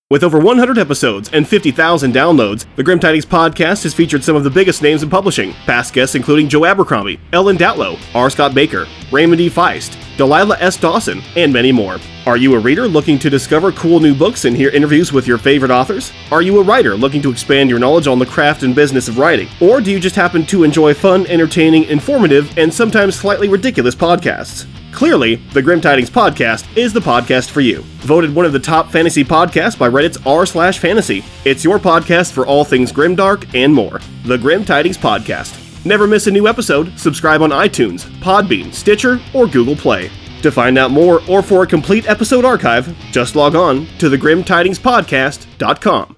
With over 100 episodes and 50,000 downloads, the Grim Tidings podcast has featured some of the biggest names in publishing. Past guests including Joe Abercrombie, Ellen Datlow, R. Scott Baker, Raymond E. Feist, Delilah S. Dawson, and many more. Are you a reader looking to discover cool new books and hear interviews with your favorite authors? Are you a writer looking to expand your knowledge on the craft and business of writing? Or do you just happen to enjoy fun, entertaining, informative, and sometimes slightly ridiculous podcasts? Clearly, the Grim Tidings podcast is the podcast for you. Voted one of the top fantasy podcasts by Reddit's r/fantasy. It's your podcast for all things grimdark and more. The Grim Tidings podcast. Never miss a new episode. Subscribe on iTunes, Podbean, Stitcher, or Google Play. To find out more or for a complete episode archive, just log on to thegrimtidingspodcast.com.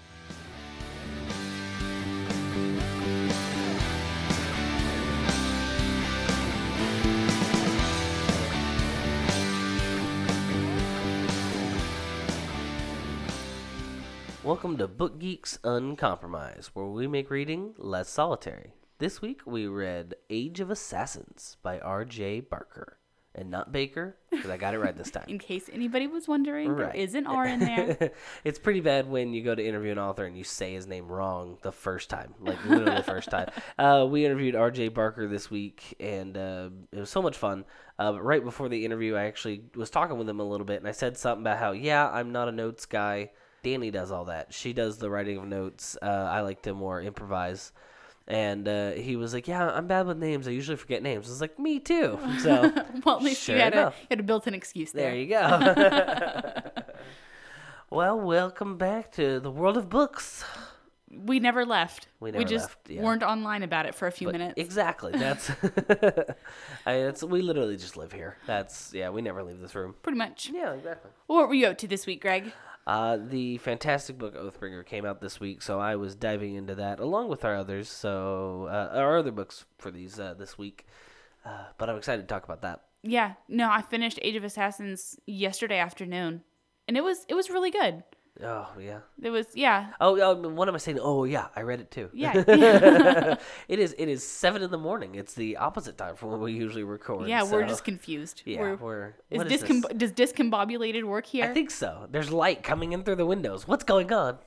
Welcome to Book Geeks Uncompromised, where we make reading less solitary. This week we read Age of Assassins by R.J. Barker. And not Baker, because I got it right this time. In case anybody was wondering, Right. There is an R in there. It's pretty bad when you go to interview an author and you say his name wrong the first time. Like, literally the first time. We interviewed R.J. Barker this week, and it was so much fun. But right before the interview, I actually was talking with him a little bit, and I said something about how, yeah, I'm not a notes guy. Danny does all that. She does the writing of notes. I like to more improvise. And he was like, yeah, I'm bad with names. I usually forget names. I was like, me too. So, Well, at least sure you had enough. a built-in excuse there. There you go. Well, welcome back to the world of books. We never left. We never just left, yeah. weren't online about it for a few minutes. Exactly. That's, we literally just live here. We never leave this room. Pretty much. Yeah, exactly. What were you up to this week, Greg? The fantastic book Oathbringer came out this week, so I was diving into that along with our others. So our other books for these this week, but I'm excited to talk about that. Yeah. No, I finished Age of Assassins yesterday afternoon, and it was really good. Oh yeah. It was Oh, what am I saying? Oh yeah, I read it too. yeah. It is 7 a.m. It's the opposite time from when we usually record. Yeah, so. we're just confused. Yeah, what Does discombobulated work here? I think so. There's light coming in through the windows. What's going on?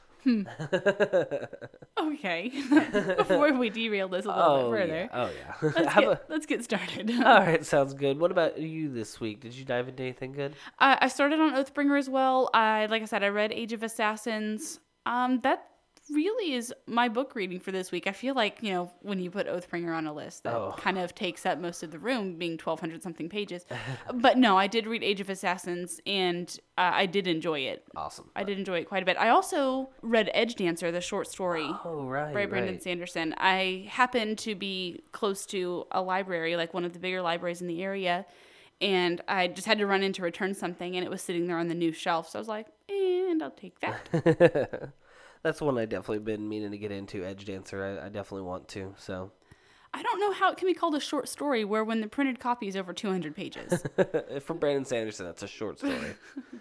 Okay. Before we derail this a little bit further. Yeah. Oh yeah. Let's get started. All right, sounds good. What about you this week? Did you dive into anything good? I started on Oathbringer as well. Like I said, I read Age of Assassins. That really is my book reading for this week. I feel like, when you put Oathbringer on a list, that kind of takes up most of the room, being 1,200 something pages. But no, I did read Age of Assassins, and I did enjoy it. Awesome. I did enjoy it quite a bit. I also read Edge Dancer, the short story. Oh, right. By Brandon right. Sanderson. I happened to be close to a library, like one of the bigger libraries in the area, and I just had to run in to return something, and it was sitting there on the new shelf. So I was like, and I'll take that. That's one I definitely been meaning to get into, Edge Dancer. I definitely want to, so. I don't know how it can be called a short story when the printed copy is over 200 pages. For Brandon Sanderson, that's a short story.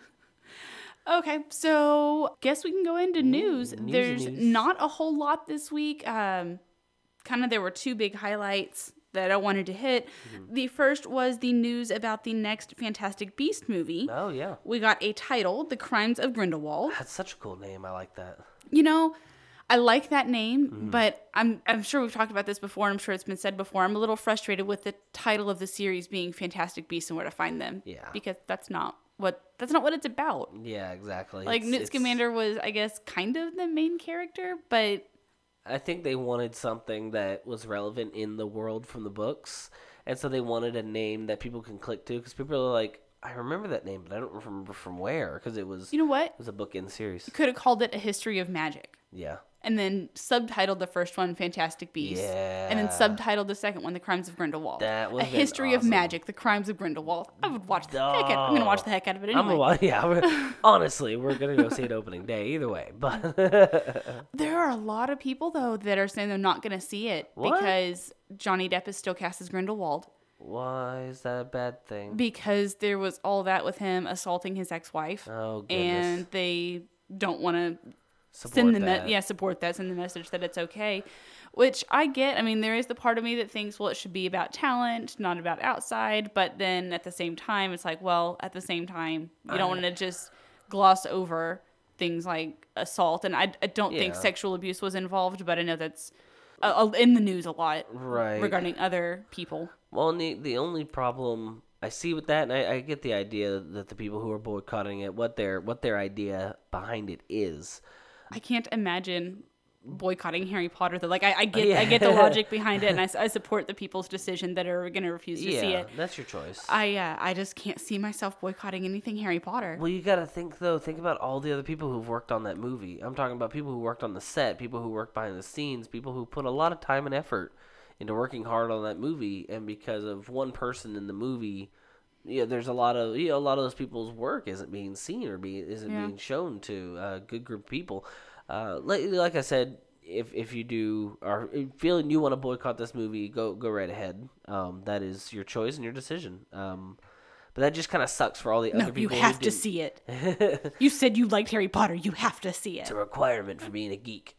Okay, so guess we can go into news. There's news. not a whole lot this week. There were two big highlights that I wanted to hit. Mm-hmm. The first was the news about the next Fantastic Beast movie. Oh, yeah. We got a title, The Crimes of Grindelwald. That's such a cool name. I like that. I like that name, but I'm sure we've talked about this before, and I'm sure it's been said before. I'm a little frustrated with the title of the series being Fantastic Beasts and Where to Find Them. Yeah. Because that's not what it's about. Yeah, exactly. Like, Newt Scamander was, I guess, kind of the main character, but I think they wanted something that was relevant in the world from the books, and so they wanted a name that people can click to, because people are like, I remember that name, but I don't remember from where, because it was... You know what? It was a book in the series. You could have called it A History of Magic. Yeah. And then subtitled the first one Fantastic Beasts. Yeah. And then subtitled the second one The Crimes of Grindelwald. That would A have been History of awesome. Magic, The Crimes of Grindelwald. I would watch the heck out. I'm going to watch the heck out of it anyway. Honestly, we're going to go see it opening day either way. But There are a lot of people, though, that are saying they're not going to see it because Johnny Depp is still cast as Grindelwald. Why is that a bad thing? Because there was all that with him assaulting his ex-wife. Oh, goodness. And they don't want to Support send the message that it's okay, which I get. I mean, there is the part of me that thinks, well, it should be about talent, not about outside. But then at the same time, it's like, well, at the same time, you don't want to just gloss over things like assault, and I don't think Yeah. sexual abuse was involved, but I know that's in the news a lot Right. regarding other people. Well, and the only problem I see with that, and I get the idea that the people who are boycotting it, what their idea behind it is. I can't imagine boycotting Harry Potter though. Like I get the logic behind it, and I support the people's decision that are going to refuse to see it. That's your choice. I just can't see myself boycotting anything Harry Potter. Well, you gotta think about all the other people who've worked on that movie. I'm talking about people who worked on the set, people who worked behind the scenes, people who put a lot of time and effort into working hard on that movie, and because of one person in the movie, there's a lot of those people's work isn't being seen or isn't being shown to a good group of people. Like I said, if you are feeling you want to boycott this movie, go right ahead. That is your choice and your decision. But that just kind of sucks for all the other people. No, you have to see it. You said you liked Harry Potter. You have to see it. It's a requirement for being a geek.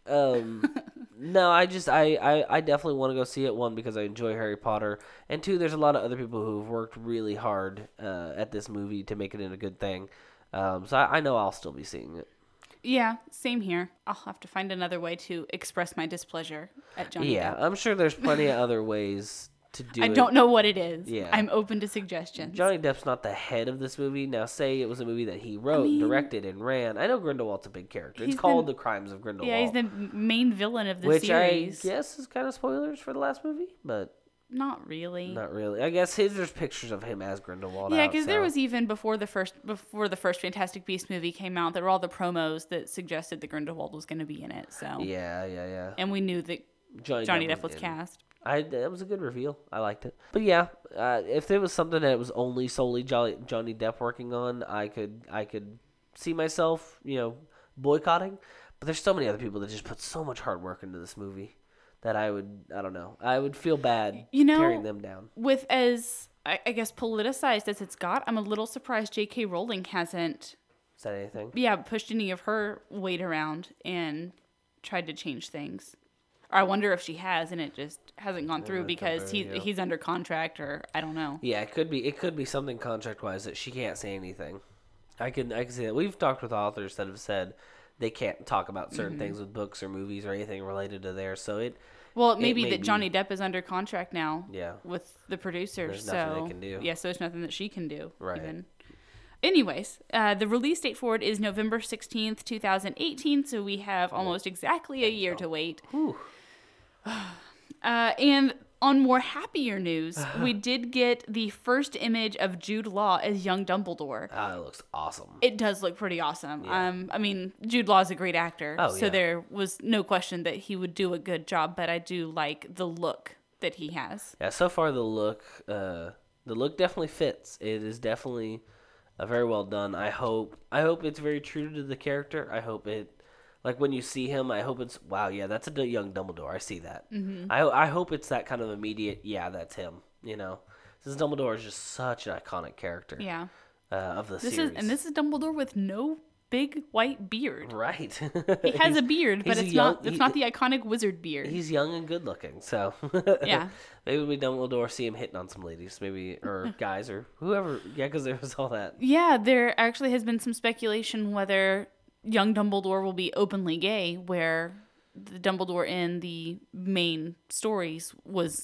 No, I definitely want to go see it. One, because I enjoy Harry Potter, and two, there's a lot of other people who've worked really hard at this movie to make it in a good thing. So I know I'll still be seeing it. Yeah, same here. I'll have to find another way to express my displeasure at Johnny Depp. Yeah, I'm sure there's plenty of other ways to do it. I don't know what it is. Yeah. I'm open to suggestions. Johnny Depp's not the head of this movie. Now, say it was a movie that he wrote, directed, and ran. I know Grindelwald's a big character. It's called The Crimes of Grindelwald. Yeah, he's the main villain of the which series. I guess is kind of spoilers for the last movie, but not really. Not really. I guess there's pictures of him as Grindelwald. Yeah, because there was even before the first Fantastic Beasts movie came out, there were all the promos that suggested that Grindelwald was going to be in it. So yeah. And we knew that Johnny Depp was cast. That was a good reveal. I liked it. But yeah, if there was something that was only solely Johnny Depp working on, I could see myself, boycotting. But there's so many other people that just put so much hard work into this movie that I would feel bad tearing them down. With as, I guess, politicized as it's got, I'm a little surprised J.K. Rowling hasn't said anything. Yeah, pushed any of her weight around and tried to change things. Or I wonder if she has and it just hasn't gone through because he's under contract, or I don't know. Yeah, it could be something contract-wise that she can't say anything. I can say that. We've talked with authors that have said they can't talk about certain things with books or movies or anything related to theirs. So it may be that Johnny Depp is under contract now. Yeah. With the producer. There's nothing they can do. Yeah, so there's nothing that she can do. Right. Even. Anyways, the release date for it is November 16th, 2018. So we have almost exactly a year to wait. Whew. And on more happier news, we did get the first image of Jude Law as young Dumbledore. It looks awesome. It does look pretty awesome. Yeah. Jude Law is a great actor, so yeah. there was no question that he would do a good job, but I do like the look that he has. Yeah, so far the look definitely fits. It is definitely very well done. I hope it's very true to the character. I hope it, like when you see him, I hope it's, wow, yeah, that's a young Dumbledore. I see that. Mm-hmm. I hope it's that kind of immediate, yeah, that's him, Since Dumbledore is just such an iconic character. Yeah. Of the series. This is Dumbledore with no big white beard. Right. He has a beard, but it's not the iconic wizard beard. He's young and good looking, so yeah. Maybe we Dumbledore see him hitting on some ladies, maybe, or guys, or whoever. Yeah, because there was all that. Yeah, there actually has been some speculation whether young Dumbledore will be openly gay, where the Dumbledore in the main stories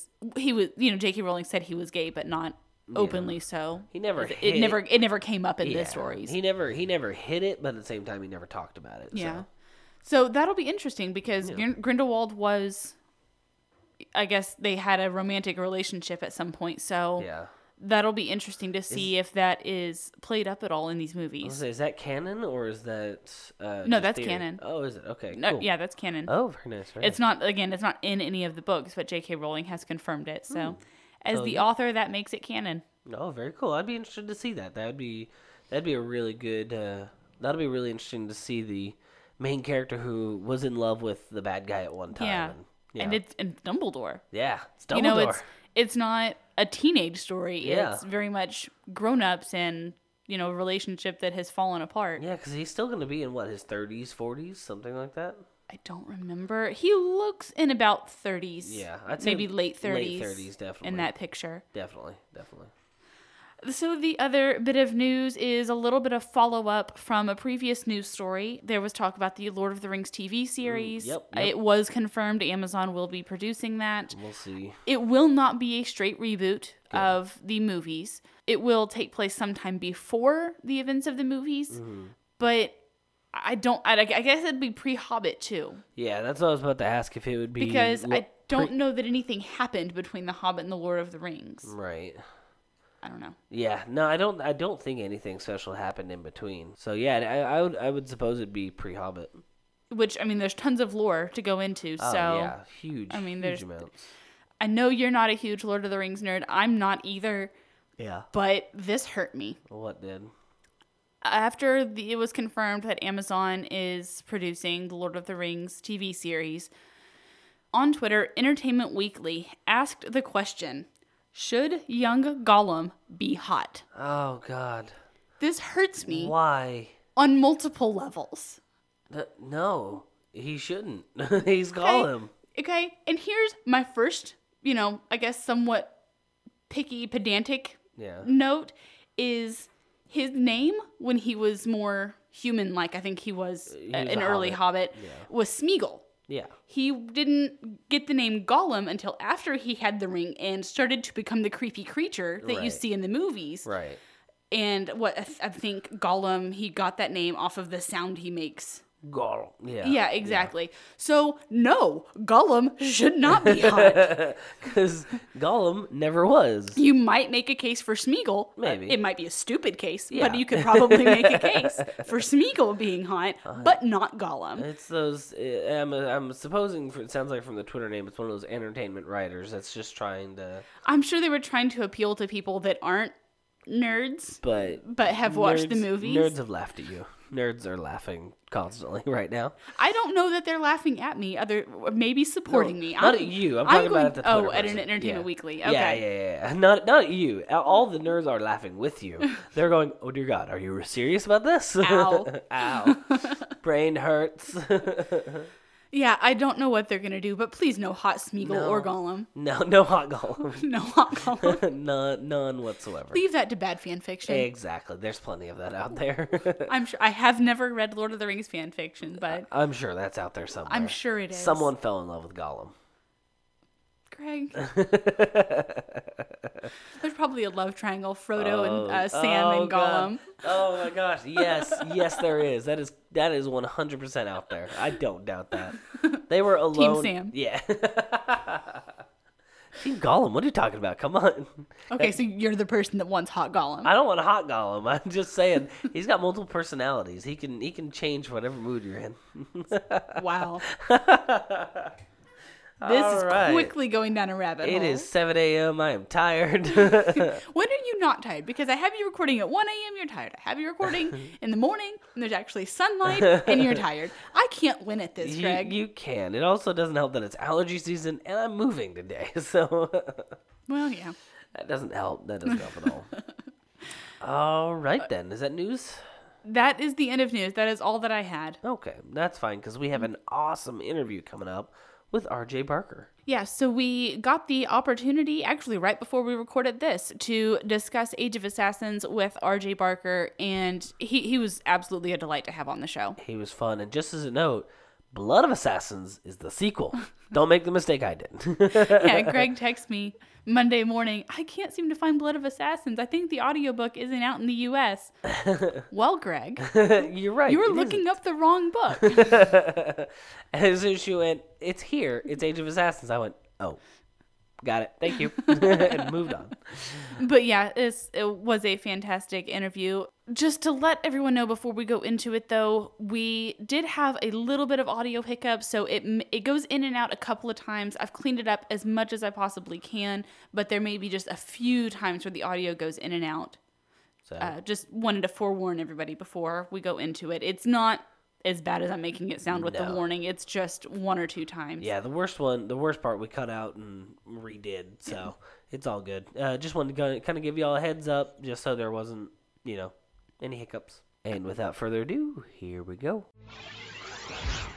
J.K. Rowling said he was gay, but not openly so. He never it never came up in the stories. He never hid it, but at the same time he never talked about it. Yeah. So that'll be interesting because Grindelwald was, I guess they had a romantic relationship at some point, so that'll be interesting to see if that is played up at all in these movies. Is that canon or is that no, that's canon. Oh, is it? Okay, no, cool. Yeah, that's canon. Oh, very nice. It's not in any of the books, but J.K. Rowling has confirmed it. So as the author, that makes it canon. Oh, very cool. I'd be interested to see that. That'd be a really good that'll be really interesting to see the main character who was in love with the bad guy at one time. And it's Dumbledore. Yeah, it's Dumbledore. It's not a teenage story. Yeah. It's very much grown-ups and, a relationship that has fallen apart. Yeah, because he's still going to be in, his 30s, 40s, something like that? I don't remember. He looks in about 30s. Yeah. I'd say maybe late 30s. Late 30s, definitely. In that picture. Definitely. So the other bit of news is a little bit of follow-up from a previous news story. There was talk about the Lord of the Rings TV series. Yep. It was confirmed Amazon will be producing that. We'll see. It will not be a straight reboot of the movies. It will take place sometime before the events of the movies, but I guess it'd be pre-Hobbit too. Yeah, that's what I was about to ask, if it would be... Because I don't know that anything happened between The Hobbit and The Lord of the Rings. Right. I don't know. Yeah, no, I don't think anything special happened in between. So yeah, I would suppose it'd be pre-Hobbit. Which, I mean, there's tons of lore to go into, Oh, so... yeah, huge, huge amounts. I know you're not a huge Lord of the Rings nerd. I'm not either. Yeah. But this hurt me. What did? After it was confirmed that Amazon is producing the Lord of the Rings TV series, on Twitter, Entertainment Weekly asked the question, should young Gollum be hot? Oh, God. This hurts me. Why? On multiple levels. No, he shouldn't. He's Gollum. Okay, and here's my first, I guess somewhat picky, pedantic note is his name when he was more human-like, I think he was an early Hobbit, was Smeagol. Yeah. He didn't get the name Gollum until after he had the ring and started to become the creepy creature that you see in the movies. Right. And I think Gollum, he got that name off of the sound he makes. Gollum. Yeah. Yeah, exactly. Yeah. So, no, Gollum should not be hot. Because Gollum never was. You might make a case for Smeagol. Maybe. It might be a stupid case, but you could probably make a case for Smeagol being hot, but not Gollum. It's those, I'm supposing, it sounds like from the Twitter name, it's one of those entertainment writers that's just trying to... I'm sure they were trying to appeal to people that aren't nerds, but have watched the movies. Nerds have laughed at you. Nerds are laughing constantly right now. I don't know that they're laughing at me. Maybe supporting me. Not at you. I'm talking about at the Twitter at an Entertainment Weekly. Okay. Yeah. Not at you. All the nerds are laughing with you. They're going, oh dear God, are you serious about this? Ow. Ow. Brain hurts. Yeah, I don't know what they're going to do, but please no hot Smeagol or Gollum. No hot Gollum. No hot Gollum. None whatsoever. Leave that to bad fan fiction. Exactly. There's plenty of that out there. I'm sure. I have never read Lord of the Rings fan fiction, but... I'm sure that's out there somewhere. I'm sure it is. Someone fell in love with Gollum. Greg. There's probably a love triangle, Frodo and Sam and Gollum. God. Oh my gosh, yes there is. That is 100% out there. I don't doubt that. They were alone. Team Sam. Yeah. Team Gollum, what are you talking about? Come on. Okay, so you're the person that wants hot Gollum. I don't want a hot Gollum. I'm just saying he's got multiple personalities. He can change whatever mood you're in. Wow. This is quickly going down a rabbit hole. It is 7 a.m. I am tired. When are you not tired? Because I have you recording at 1 a.m. You're tired. I have you recording in the morning when there's actually sunlight and you're tired. I can't win at this, Greg. You can. It also doesn't help that it's allergy season and I'm moving today. So. Well, yeah. That doesn't help. That doesn't help at all. All right, then. Is that news? That is the end of news. That is all that I had. Okay. That's fine because we have an awesome interview coming up with R.J. Barker. Yeah, so we got the opportunity, actually right before we recorded this, to discuss Age of Assassins with R.J. Barker, and he was absolutely a delight to have on the show. He was fun, and just as a note, Blood of Assassins is the sequel. Don't make the mistake I did. Yeah, Greg texted me Monday morning, I can't seem to find Blood of Assassins. I think the audiobook isn't out in the U.S. Well, Greg. You're right. You were looking up the wrong book. As soon as she went, it's here. It's Age of Assassins. I went, oh. Got it. Thank you. And moved on. But yeah, it was a fantastic interview. Just to let everyone know before we go into it, though, we did have a little bit of audio hiccups, so it goes in and out a couple of times. I've cleaned it up as much as I possibly can, but there may be just a few times where the audio goes in and out. So just wanted to forewarn everybody before we go into it. It's not as bad as I'm making it sound with the warning. It's just one or two times. Yeah, the worst part we cut out and redid, so it's all good. Just wanted to kind of give you all a heads up, just so there wasn't, any hiccups. And without further ado, here we go.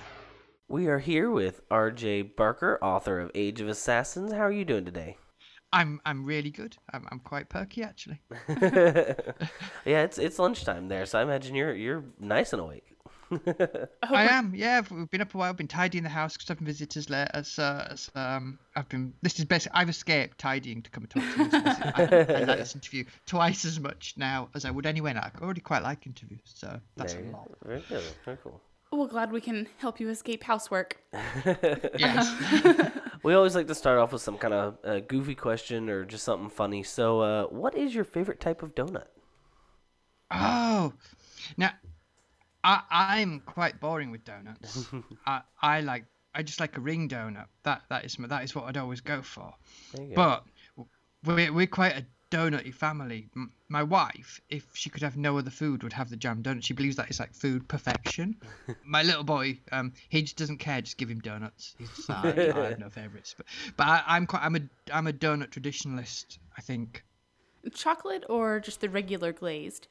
We are here with R.J. Barker, author of Age of Assassins. How are you doing today? I'm really good. I'm quite perky actually. Yeah, it's lunchtime there, so I imagine you're nice and awake. I am. Yeah, we've been up a while. Been tidying the house because I've been visitors later. I've been. This is basically. I've escaped tidying to come and talk to you. I like this interview twice as much now as I would anyway. I already quite like interviews, so that's a lot. Very good. Very cool. Well, glad we can help you escape housework. Yes. We always like to start off with some kind of goofy question or just something funny. So, what is your favorite type of donut? Oh, now I'm quite boring with donuts. I just like a ring donut. That is what I'd always go for. But we're quite a donutty family. My wife, if she could have no other food, would have the jam donut. She believes that it's like food perfection. My little boy, he just doesn't care. Just give him donuts. He's just like, I have no favorites. But I'm a donut traditionalist, I think. Chocolate or just the regular glazed?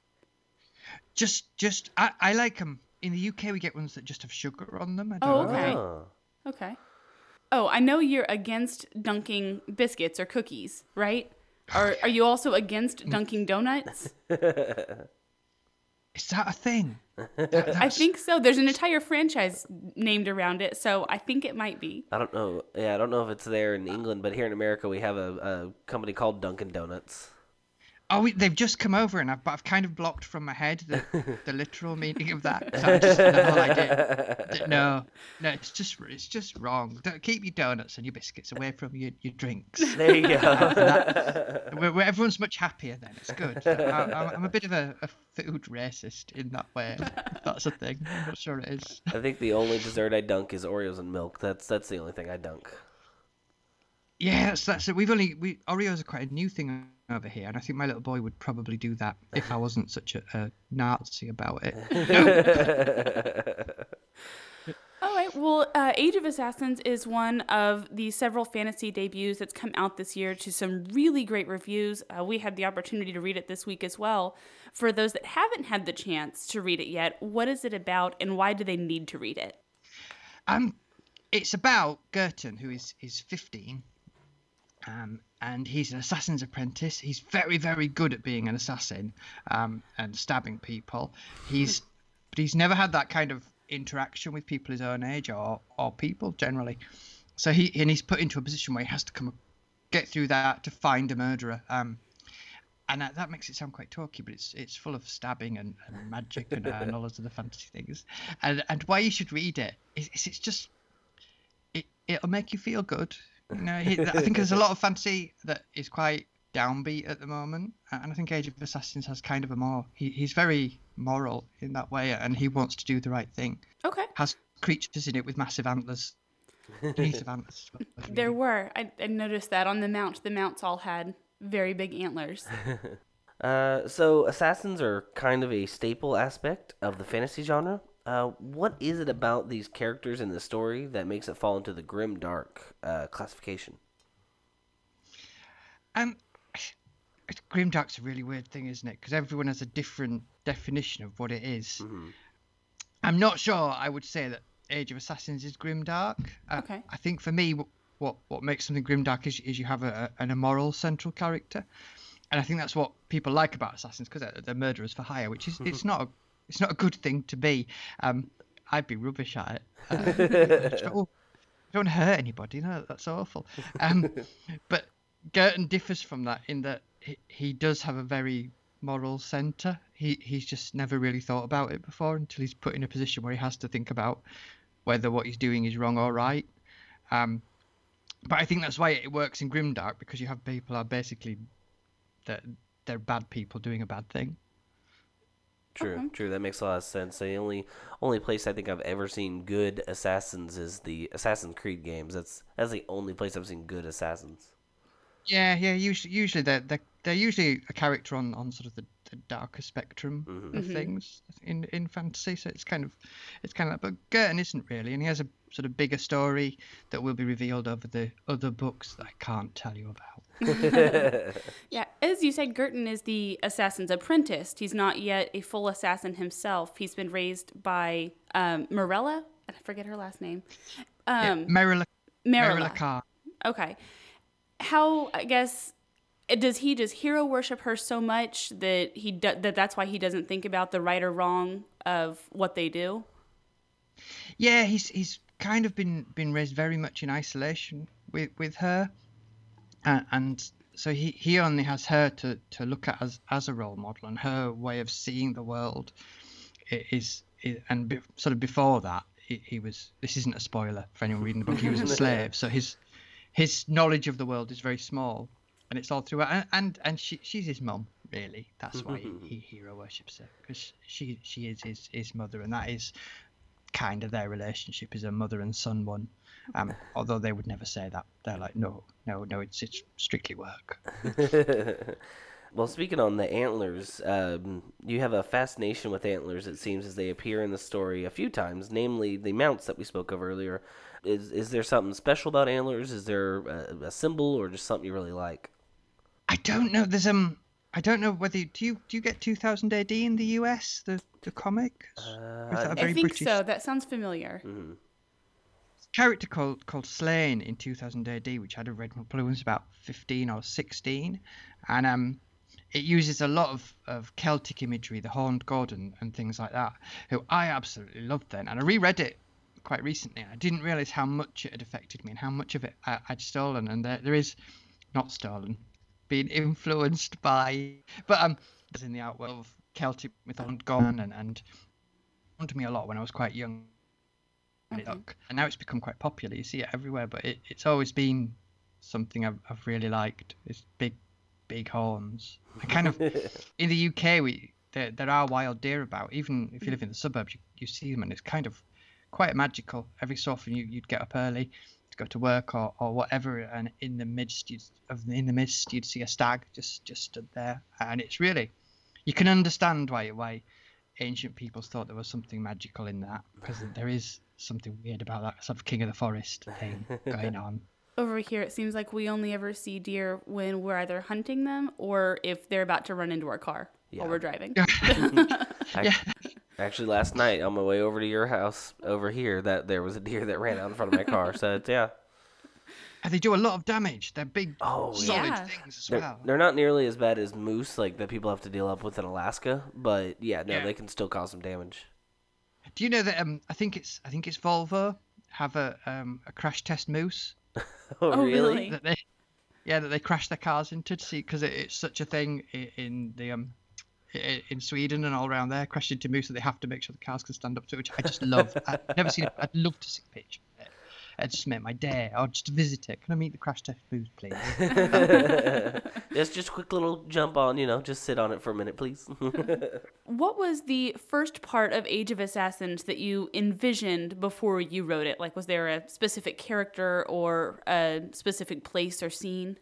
I like them. In the UK, we get ones that just have sugar on them. Okay. Okay. Oh, I know you're against dunking biscuits or cookies, right? Are you also against dunking donuts? Is that a thing? I think so. There's an entire franchise named around it, so I think it might be. I don't know. Yeah, I don't know if it's there in England, but here in America, we have a company called Dunkin' Donuts. Oh, they've just come over, and I've kind of blocked from my head the literal meaning of that. So the whole idea. No, it's just wrong. Don't keep your donuts and your biscuits away from your drinks. There you go. Where everyone's much happier then. It's good. I'm a bit of a food racist in that way. If that's a thing. I'm not sure it is. I think the only dessert I dunk is Oreos and milk. That's the only thing I dunk. Yeah, that's it. Oreos are quite a new thing over here, and I think my little boy would probably do that if I wasn't such a Nazi about it. All right. Well, Age of Assassins is one of the several fantasy debuts that's come out this year to some really great reviews. We had the opportunity to read it this week as well. For those that haven't had the chance to read it yet, what is it about, and why do they need to read it? It's about Gerton, who is 15. And he's an assassin's apprentice. He's very, very good at being an assassin and stabbing people. But he's never had that kind of interaction with people his own age or people generally. So he's put into a position where he has to get through that to find a murderer. And that makes it sound quite talky, but it's full of stabbing and magic and all those other fantasy things. And why you should read it is it's just it'll make you feel good. You know, I think there's a lot of fantasy that is quite downbeat at the moment, and I think Age of Assassins has kind of a more. He's very moral in that way, and he wants to do the right thing. Okay. Has creatures in it with massive antlers. Massive antlers. There were. I noticed that on the mount. The mounts all had very big antlers. So assassins are kind of a staple aspect of the fantasy genre. What is it about these characters in the story that makes it fall into the grim dark classification? Grimdark's a really weird thing, isn't it? Because everyone has a different definition of what it is. Mm-hmm. I'm not sure I would say that Age of Assassins is grimdark. Okay. I think for me, what makes something grimdark is you have an immoral central character, and I think that's what people like about assassins, because they're murderers for hire, which is it's not a good thing to be. I'd be rubbish at it. Don't hurt anybody. No, that's awful. But Gerton differs from that in that he does have a very moral centre. He's just never really thought about it before until he's put in a position where he has to think about whether what he's doing is wrong or right. But I think that's why it works in grimdark, because you have people who are basically they're bad people doing a bad thing. True. That makes a lot of sense. The only place I think I've ever seen good assassins is the Assassin's Creed games. That's the only place I've seen good assassins. Yeah. Usually they're usually a character on sort of the darker spectrum of things in fantasy. So it's kind of that. But Gerton isn't really, and he has a sort of bigger story that will be revealed over the other books that I can't tell you about. Yeah, as you said, Gerton is the assassin's apprentice. He's not yet a full assassin himself. He's been raised by Morella. I forget her last name. Merilla Carr. Okay. how, I guess, does he just hero worship her so much that that's why he doesn't think about the right or wrong of what they do? Yeah, he's kind of been raised very much in isolation with her, and so he only has her to look at as a role model, and her way of seeing the world sort of before that he was. This isn't a spoiler for anyone reading the book. He was a slave, so his knowledge of the world is very small. And it's all through her, and she's his mum, really. That's why he hero worships her, because she is his mother, and that is kind of their relationship, is a mother and son one. Although they would never say that. They're like, no, it's strictly work. Well, speaking on the antlers, you have a fascination with antlers, it seems, as they appear in the story a few times, namely the mounts that we spoke of earlier. Is there something special about antlers? Is there a symbol, or just something you really like? I don't know. I don't know whether do you get 2000 AD in the US, the comic? I think British... so. That sounds familiar. Mm-hmm. A character called Slain in 2000 AD, which I'd have read probably when I was about 15 or 16, and it uses a lot of Celtic imagery, the Horned God and things like that, who I absolutely loved then, and I reread it quite recently. I didn't realise how much it had affected me and how much of it I'd stolen, and there is not stolen. Being influenced by, but as in the outworld of Celtic mythology and to me a lot when I was quite young. Okay. And now it's become quite popular. You see it everywhere, but it's always been something I've really liked. It's big horns. I kind of in the UK there are wild deer about. Even if you live in the suburbs, you see them, and it's kind of quite magical. Every so often you'd get up early to go to work or whatever, and in the mist you'd see a stag just stood there, and it's really, you can understand why ancient peoples thought there was something magical in that, because there is something weird about that sort of king of the forest thing going on. Over here it seems like we only ever see deer when we're either hunting them or if they're about to run into our car while we're driving. Actually, last night on my way over to your house over here, that there was a deer that ran out in front of my car. So and they do a lot of damage. They're big, solid things as well. They're not nearly as bad as moose, like that people have to deal up with in Alaska. But they can still cause some damage. Do you know that? I think it's Volvo have a crash test moose. Oh, really? That they crash their cars into to see, because it's such a thing in the in Sweden and all around there, crash into moose, so they have to make sure the cars can stand up to it, which I just love. I've never seen it. I'd love to see a picture of it. It'd just make my day. Or just visit it. Can I meet the crash test moose, please? Just a quick little jump on, just sit on it for a minute, please. What was the first part of Age of Assassins that you envisioned before you wrote it? Like, was there a specific character or a specific place or scene?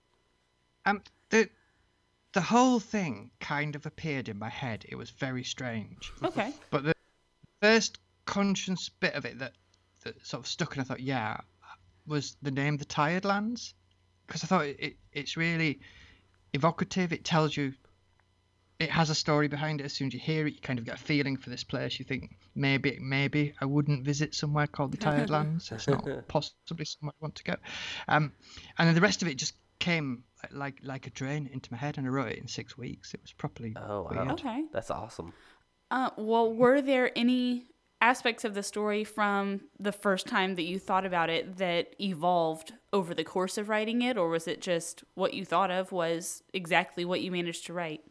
The whole thing kind of appeared in my head. It was very strange. Okay. But the first conscious bit of it that sort of stuck, and I thought, was the name The Tired Lands. Because I thought it's really evocative. It tells you, it has a story behind it. As soon as you hear it, you kind of get a feeling for this place. You think, maybe I wouldn't visit somewhere called The Tired Lands. It's not possibly somewhere I want to go. And then the rest of it just came like a train into my head, and I wrote it in 6 weeks. It was properly weird. Okay. That's awesome. Well, were there any aspects of the story from the first time that you thought about it that evolved over the course of writing it, or was it just what you thought of was exactly what you managed to write?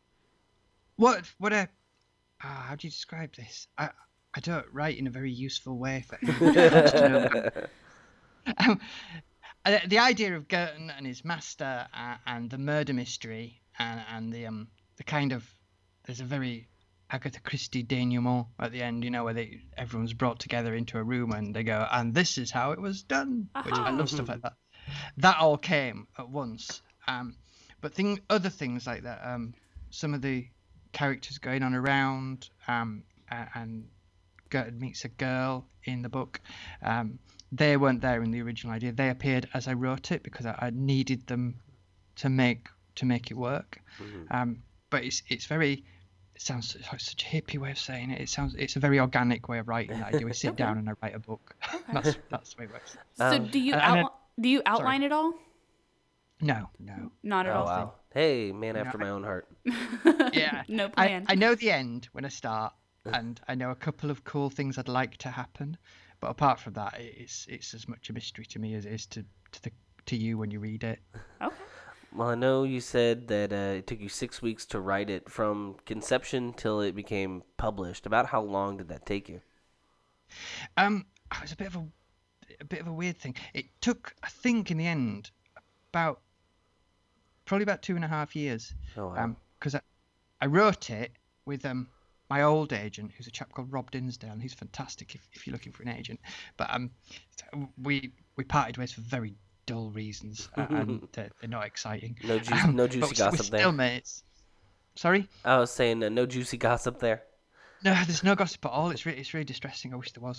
How do you describe this? I don't write in a very useful way for anyone to know. The idea of Girton and his master and the murder mystery and the kind of, there's a very Agatha Christie denouement at the end, where everyone's brought together into a room and they go, and this is how it was done, which I love stuff like that. That all came at once. But other things like that, some of the characters going on around, and Girton meets a girl in the book. They weren't there in the original idea. They appeared as I wrote it because I needed them to make it work. Mm-hmm. But it's very. It sounds like such a hippie way of saying it. It's a very organic way of writing that I do. I sit down and I write a book. Okay. That's the way it works. So do you outline it all? No. Not at Oh all. wow! Hey, man after my own heart. Yeah. No plan. I know the end when I start, and I know a couple of cool things I'd like to happen, but apart from that, it's as much a mystery to me as it is to you when you read it. Okay. Well, I know you said that it took you 6 weeks to write it from conception till it became published. About how long did that take you? It was a bit of a weird thing. It took, I think, in the end, probably about 2.5 years. Oh wow! Because I wrote it with my old agent, who's a chap called Rob Dinsdale, and he's fantastic if you're looking for an agent. But we parted ways for very dull reasons, and they're not exciting. No juicy but gossip we're there. still mates. Sorry? I was saying no juicy gossip there. No, there's no gossip at all. It's really distressing. I wish there was.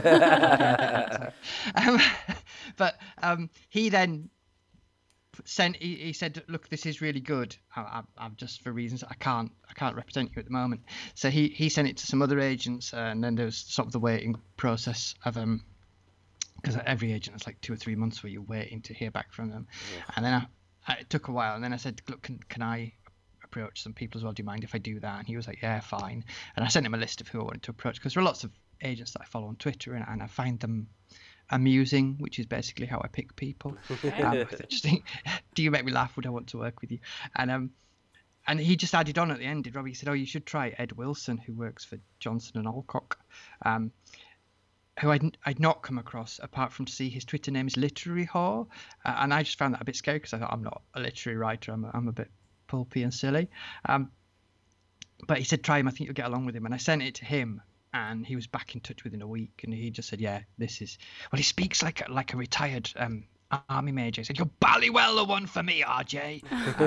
But he then he said, look, this is really good. I'm just for reasons I can't represent you at the moment. So he sent it to some other agents, and then there was sort of the waiting process of because every agent has like 2 or 3 months where you're waiting to hear back from them. Yeah. And then it took a while, and then I said, look, can I approach some people as well? Do you mind if I do that? And he was like, yeah, fine. And I sent him a list of who I wanted to approach, because there are lots of agents that I follow on Twitter, and I find them amusing, which is basically how I pick people. I just think, do you make me laugh? Would I want to work with you? And he just added on at the end, did Robbie? He said, oh, you should try Ed Wilson, who works for Johnson and Alcock, who I'd not come across apart from to see his Twitter name is Literary Whore, and I just found that a bit scary because I thought, I'm not a literary writer, I'm a bit pulpy and silly. But he said, try him, I think you'll get along with him. And I sent it to him, and he was back in touch within a week, and he just said, yeah, this is, well, he speaks like a retired army major. He said, you're bally well the one for me, RJ.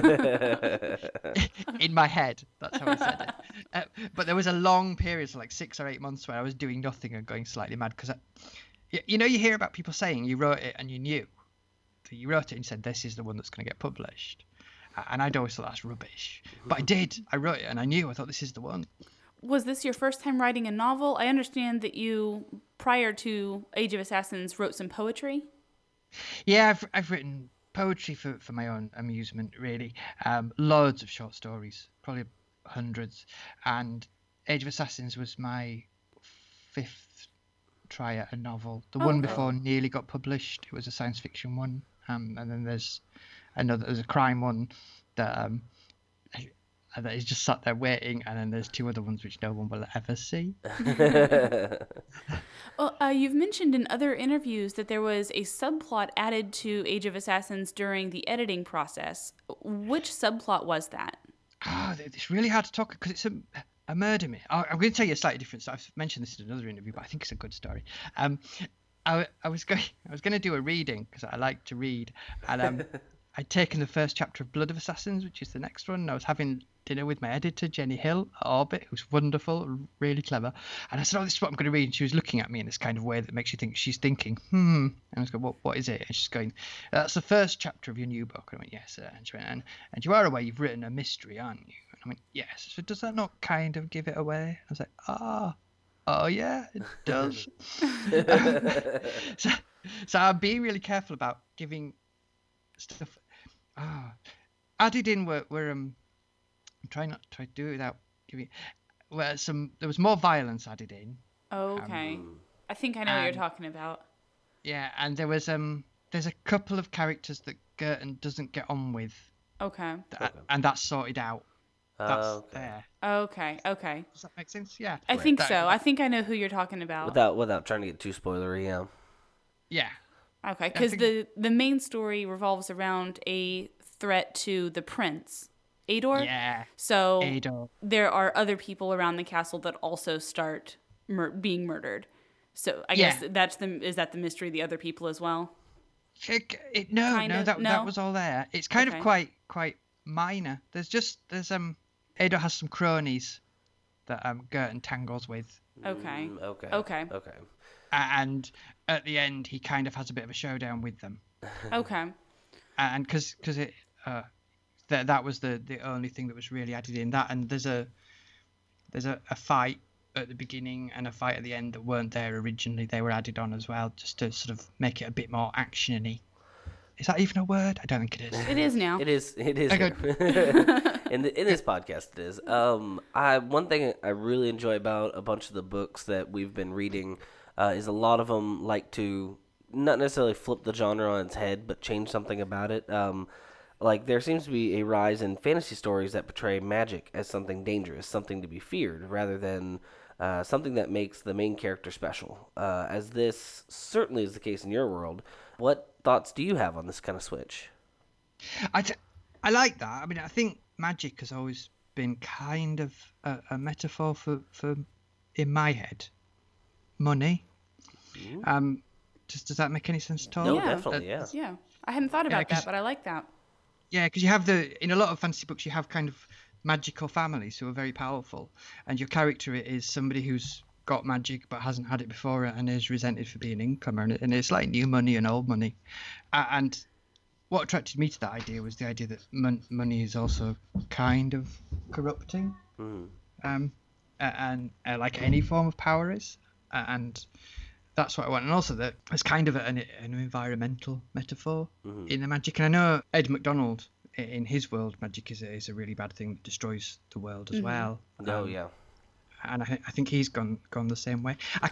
In my head, that's how I said it. But there was a long period, so like 6 or 8 months, where I was doing nothing and going slightly mad, because you hear about people saying you wrote it and you knew. So you wrote it and said, this is the one that's going to get published. And I'd always thought that's rubbish. But I did. I wrote it and I knew. I thought, this is the one. Was this your first time writing a novel? I understand that you, prior to Age of Assassins, wrote some poetry. Yeah, I've written poetry for my own amusement, really. Loads of short stories, probably hundreds. And Age of Assassins was my 5th try at a novel. The one before nearly got published. It was a science fiction one. And then there's a crime one that is just sat there waiting, and then there's 2 other ones which no one will ever see. Well, you've mentioned in other interviews that there was a subplot added to Age of Assassins during the editing process. Which subplot was that? It's really hard to talk because it's a murder mystery. I'm going to tell you a slightly different story. I've mentioned this in another interview, but I think it's a good story. I was going to do a reading because I like to read, and I'd taken the first chapter of Blood of Assassins, which is the next one, and I was having dinner with my editor, Jenny Hill, at Orbit, who's wonderful, really clever. And I said, this is what I'm going to read. And she was looking at me in this kind of way that makes you think she's thinking, And I was going, what is it? And she's going, that's the first chapter of your new book. And I went, yes, sir. And she went, and you are aware you've written a mystery, aren't you? And I went, yes. So does that not kind of give it away? I was like, oh yeah, it does. So I'm being really careful about giving stuff. Added in were I'm trying not to do it without giving. Well, there was more violence added in. Okay, I think I know what you're talking about. Yeah, and there's a couple of characters that Girton doesn't get on with. Okay. And that's sorted out. That's there. Okay. Does that make sense? Yeah. I think so. I think I know who you're talking about. Without trying to get too spoilery, yeah. Yeah. Okay, because the main story revolves around a threat to the prince, Ador. Yeah. So Ador. There are other people around the castle that also start being murdered. So I guess is that the mystery of the other people as well? That was all there. It's kind of quite minor. There's Ador has some cronies that Girton tangles with. Okay. Okay. And at the end, he kind of has a bit of a showdown with them. Okay. And because that was the only thing that was really added in that, and there's a fight at the beginning and a fight at the end that weren't there originally. They were added on as well, just to sort of make it a bit more action-y. Is that even a word? I don't think it is. It is now. It is. Okay. In this podcast, it is. One thing I really enjoy about a bunch of the books that we've been reading is a lot of them like to not necessarily flip the genre on its head, but change something about it. Like there seems to be a rise in fantasy stories that portray magic as something dangerous, something to be feared, rather than something that makes the main character special. As this certainly is the case in your world, what thoughts do you have on this kind of switch? I like that. I mean, I think magic has always been kind of a metaphor for in my head, money. Does that make any sense at all? No, Yeah. definitely, yeah. Yeah, I hadn't thought about 'cause- that, but I like that. Yeah, because you have in a lot of fantasy books, you have kind of magical families who are very powerful, and your character is somebody who's got magic but hasn't had it before and is resented for being an incomer, and it's like new money and old money. And what attracted me to that idea was the idea that money is also kind of corrupting, and like any form of power is, and that's what I want. And also that it's kind of an environmental metaphor in the magic. And I know Ed McDonald, in his world, magic is a really bad thing that destroys the world as well. Oh, yeah. And I think he's gone the same way. I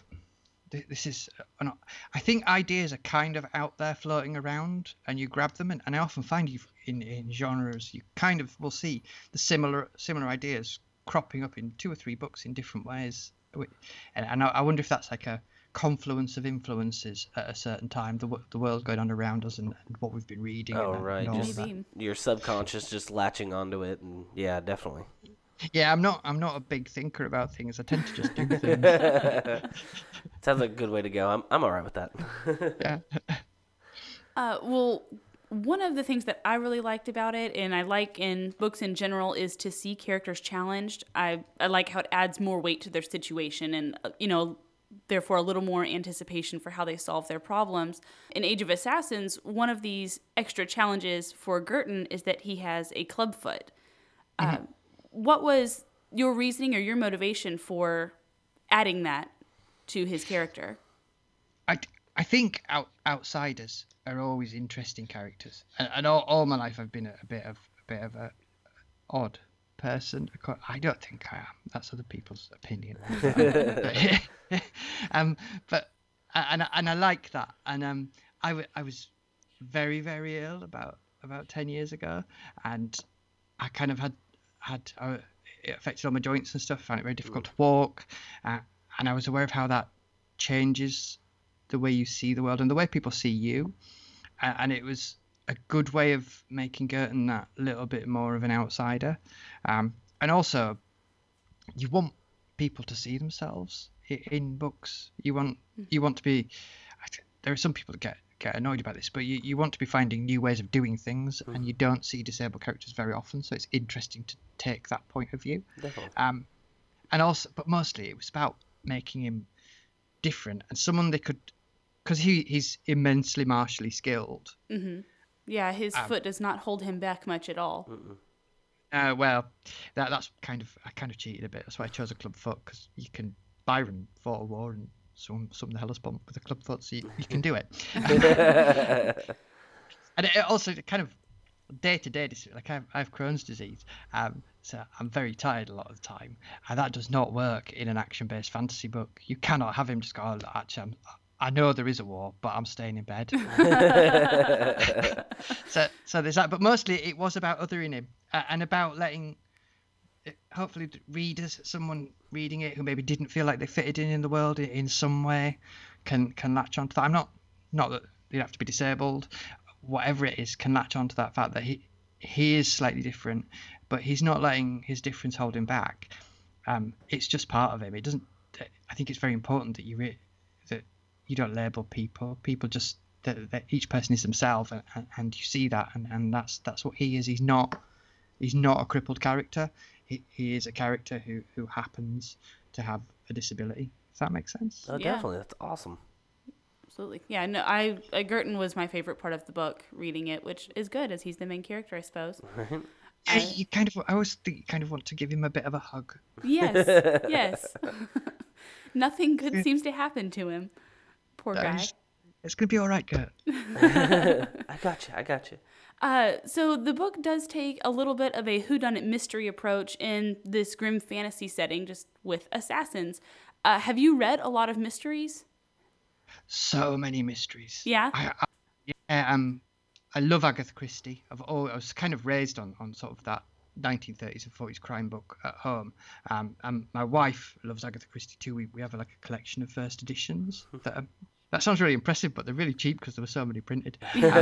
think ideas are kind of out there floating around, and you grab them, and I often find you in genres you kind of will see the similar ideas cropping up in 2 or 3 books in different ways. And I wonder if that's like a confluence of influences at a certain time, the world going on around us and what we've been reading. Oh, right. all Just that. your subconscious just latching onto it, and yeah, definitely. Yeah, I'm not a big thinker about things. I tend to just do things. Sounds like a good way to go. I'm all right with that. Yeah. Well, one of the things that I really liked about it, and I like in books in general, is to see characters challenged. I like how it adds more weight to their situation and, therefore a little more anticipation for how they solve their problems. In Age of Assassins, one of these extra challenges for Girton is that he has a clubfoot. What was your reasoning or your motivation for adding that to his character? I think outsiders are always interesting characters, and all my life I've been a bit of a odd person. I don't think I am. That's other people's opinion. But I like that. And I was very, very ill about 10 years ago, and I kind of had it affected all my joints and stuff. I found it very difficult to walk, and I was aware of how that changes the way you see the world and the way people see you, and it was a good way of making Girton that little bit more of an outsider. And also, you want people to see themselves in books. You want to be. There are some people that get annoyed about this, but you want to be finding new ways of doing things, and you don't see disabled characters very often, so it's interesting to take that point of view. Definitely. And also, but mostly it was about making him different and someone they could, because he's immensely martially skilled. Yeah, his foot does not hold him back much at all. Well, that's kind of, I kind of cheated a bit. That's why I chose a club foot, because Byron fought a war and some the Hellespont with a club foot, so you can do it. And it also kind of day to day, like I have Crohn's disease, so I'm very tired a lot of the time, and that does not work in an action-based fantasy book. You cannot have him just go, oh, actually, I know there is a war, but I'm staying in bed. So there's that, but mostly it was about othering him, and about letting, hopefully, readers, someone reading it who maybe didn't feel like they fitted in the world in some way, can latch onto that. I'm not that you have to be disabled, whatever it is, can latch onto that fact that he is slightly different, but he's not letting his difference hold him back. It's just part of him. It doesn't. I think it's very important that you don't label people. People just that each person is themselves, and you see that, and that's what he is. He's not a crippled character. He is a character who happens to have a disability. Does that make sense? Oh, Yeah. definitely. That's awesome. Absolutely. Yeah, no, Girton was my favorite part of the book, reading it, which is good, as he's the main character, I suppose. I always think you kind of want to give him a bit of a hug. Yes, yes. Nothing good seems to happen to him. Poor guy. It's going to be all right, Kurt. I got you. So the book does take a little bit of a whodunit mystery approach in this grim fantasy setting, just with assassins. Have you read a lot of mysteries? So many mysteries. Yeah? I love Agatha Christie. I was kind of raised on sort of that 1930s and 40s crime book at home. And my wife loves Agatha Christie too. We have like a collection of first editions. That sounds really impressive, but they're really cheap because there were so many printed.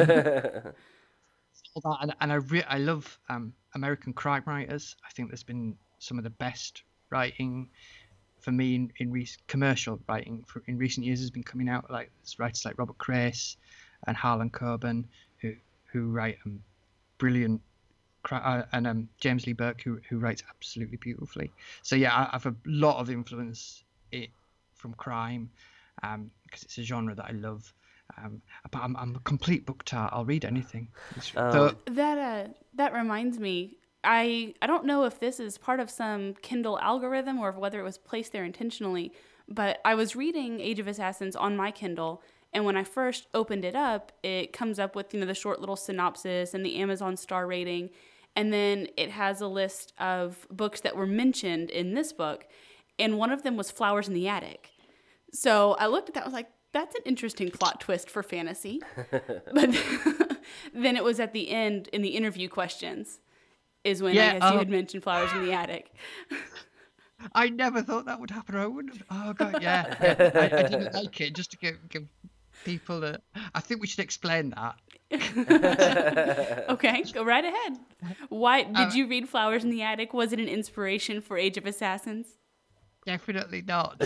All that, and I love American crime writers. I think there's been some of the best writing for me in commercial writing in recent years has been coming out. Like writers like Robert Grace and Harlan Coben who write brilliant, and James Lee Burke who writes absolutely beautifully. So yeah, I have a lot of influence from crime because it's a genre that I love. But I'm a complete book tart. I'll read anything. That reminds me. I don't know if this is part of some Kindle algorithm or whether it was placed there intentionally, but I was reading Age of Assassins on my Kindle, and when I first opened it up, it comes up with the short little synopsis and the Amazon star rating, and then it has a list of books that were mentioned in this book, and one of them was Flowers in the Attic. So I looked at that and was like, that's an interesting plot twist for fantasy. But then it was at the end in the interview questions is when I guess you had mentioned Flowers in the Attic. I never thought that would happen. I wouldn't. Oh god, yeah. I didn't like it just to give people I think we should explain that. Okay, go right ahead. Why did you read Flowers in the Attic? Was it an inspiration for Age of Assassins? Definitely not.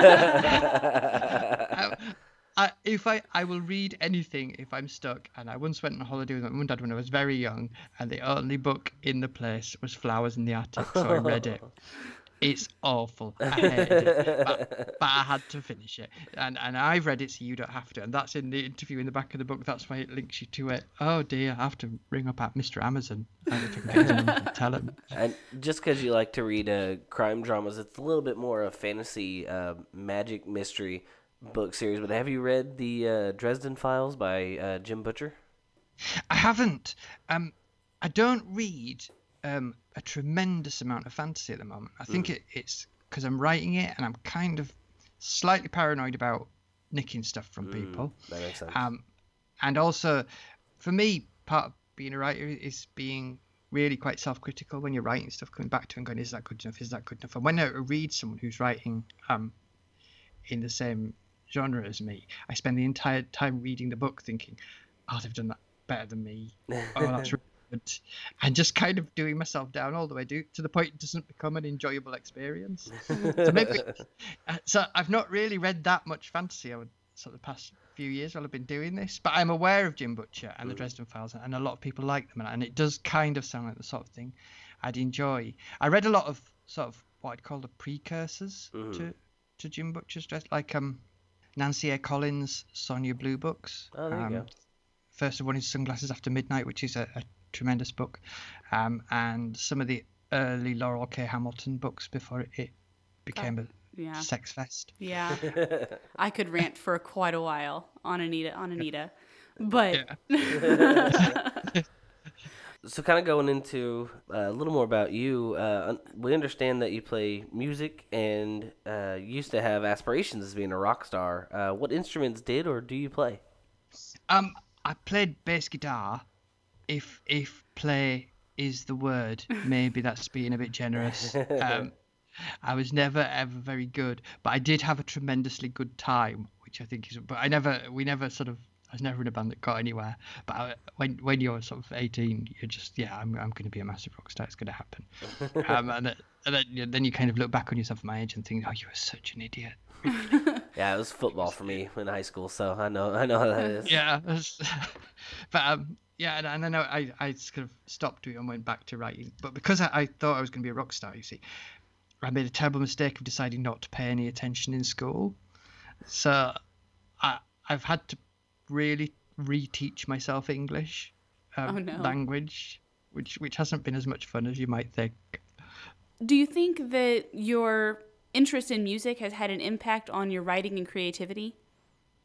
I will read anything if I'm stuck. And I once went on holiday with my mum and dad when I was very young, and the only book in the place was Flowers in the Attic, so I read it. It's awful. I hated it, but I had to finish it. And I've read it, so you don't have to. And that's in the interview in the back of the book. That's why it links you to it. Oh dear, I have to ring up at Mr. Amazon and tell him. And just because you like to read crime dramas, it's a little bit more a fantasy magic mystery book series. But have you read the Dresden Files by Jim Butcher? I haven't. I don't read a tremendous amount of fantasy at the moment. I think it's because I'm writing it and I'm kind of slightly paranoid about nicking stuff from people. That makes sense. And also, for me, part of being a writer is being really quite self-critical when you're writing stuff, coming back to and going, is that good enough? Is that good enough? And when I read someone who's writing in the same genre as me, I spend the entire time reading the book thinking, oh, they've done that better than me. Oh, that's really good. And just kind of doing myself down all the way to the point it doesn't become an enjoyable experience. So I've not really read that much fantasy over sort of the past few years while I've been doing this, but I'm aware of Jim Butcher and the Dresden Files, and a lot of people like them, and it does kind of sound like the sort of thing I'd enjoy. I read a lot of sort of what I'd call the precursors to Jim Butcher's like Nancy A. Collins' Sonia Blue books. Oh, there you go. First one is Sunglasses After Midnight, which is a tremendous book, and some of the early Laurel K. Hamilton books before it became a sex fest. Yeah, I could rant for quite a while on Anita, but So kind of going into a little more about you, we understand that you play music and used to have aspirations as being a rock star. What instruments did or do you play? I played bass guitar. If play is the word, maybe that's being a bit generous. I was never ever very good, but I did have a tremendously good time, which I think is. But I was never in a band that got anywhere. But when you're sort of 18, you're just I'm going to be a massive rock star. It's going to happen. And then you kind of look back on yourself at my age and think, oh, you were such an idiot. Yeah, it was football for me in high school, so I know how that is. Yeah, but and I know I sort of stopped doing it and went back to writing. But because I thought I was going to be a rock star, you see, I made a terrible mistake of deciding not to pay any attention in school. So I've had to really reteach myself English language, which hasn't been as much fun as you might think. Do you think that your interest in music has had an impact on your writing and creativity?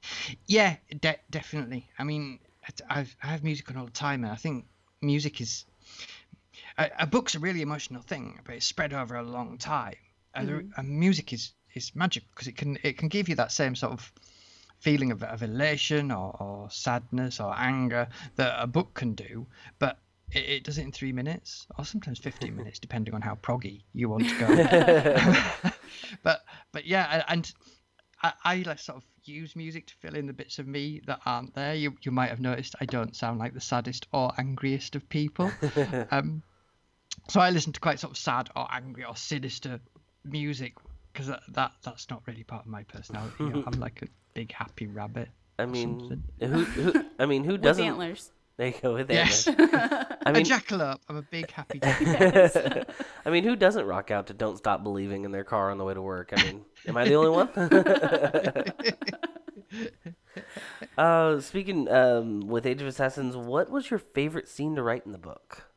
Yeah, definitely. I mean, I have music on all the time, and I think music is a book's a really emotional thing, but it's spread over a long time. And music is magic because it can give you that same sort of feeling of elation or sadness or anger that a book can do, but it does it in 3 minutes or sometimes 15 minutes, depending on how proggy you want to go. but yeah, and I like sort of use music to fill in the bits of me that aren't there. You might have noticed I don't sound like the saddest or angriest of people. So I listen to quite sort of sad or angry or sinister music because that's not really part of my personality. I'm like a big happy rabbit. I mean, who With doesn't? antlers. There you go with Yes. antlers. I A mean, jackalope. I'm a big happy jackalope. I mean, who doesn't rock out to "Don't Stop Believing" in their car on the way to work? I mean, am I the only one? Speaking with Age of Assassins, what was your favorite scene to write in the book?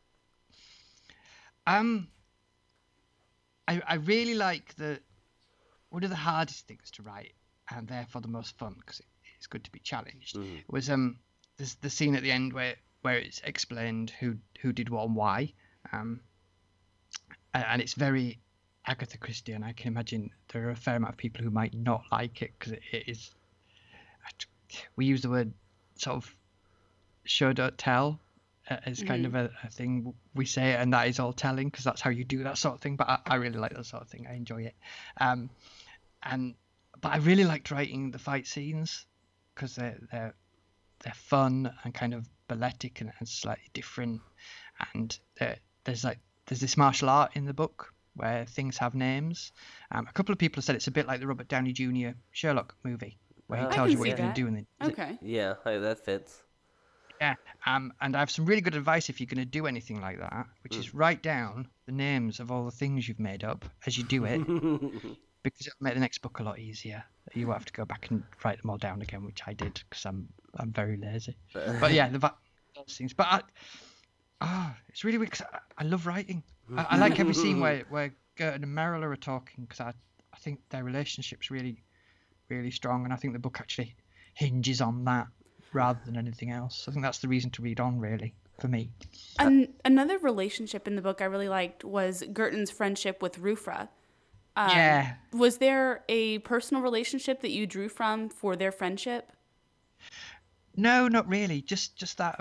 I really like one of the hardest things to write and therefore the most fun because it's good to be challenged was there's the scene at the end where it's explained who did what and why, and it's very Agatha Christie, and I can imagine there are a fair amount of people who might not like it because it is. We use the word sort of show don't tell as kind of a thing we say, and that is all telling because that's how you do that sort of thing. But I really like that sort of thing. I enjoy it, but I really liked writing the fight scenes because they're fun and kind of balletic and slightly different, and there's this martial art in the book where things have names. A couple of people have said it's a bit like the Robert Downey Jr. Sherlock movie where he tells you what you're going to do. Okay. Yeah, that fits. Yeah, and I have some really good advice if you're going to do anything like that, which is write down the names of all the things you've made up as you do it, because it'll make the next book a lot easier. You won't have to go back and write them all down again, which I did because I'm very lazy. But yeah, those scenes. But it's really weird because I love writing. I like every scene where Gerton and Meryl are talking because I think their relationship's really, really strong, and I think the book actually hinges on that rather than anything else. I think that's the reason to read on, really, for me. Another relationship in the book I really liked was Gerton's friendship with Rufra. Yeah. Was there a personal relationship that you drew from for their friendship? No, not really. Just that.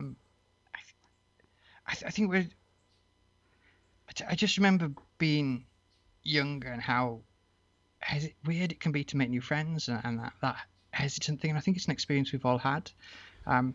I think I just remember being younger and how weird it can be to make new friends and that hesitant thing. And I think it's an experience we've all had. And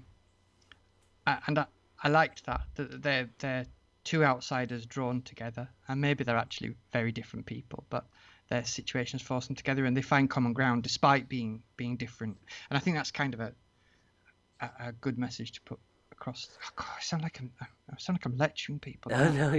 I liked that they're two outsiders drawn together, and maybe they're actually very different people, but their situations force them together, and they find common ground despite being different. And I think that's kind of a good message to put across. Oh God, I sound like I'm lecturing people.